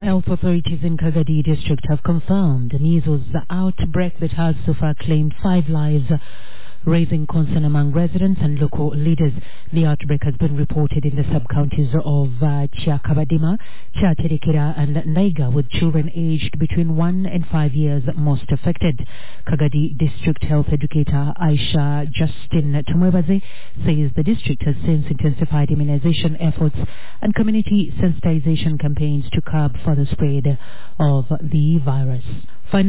Health authorities in Kagadi district have confirmed a measles outbreak that has so far claimed 5 lives, raising concern among residents and local leaders. The outbreak has been reported in the sub-counties of Chiakabadima, Chatirikira and Naiga, with children aged between 1 and 5 years most affected. Kagadi district health educator Aisha Justin Tumwebaze says the district has since intensified immunization efforts and community sensitization campaigns to curb further spread of the virus.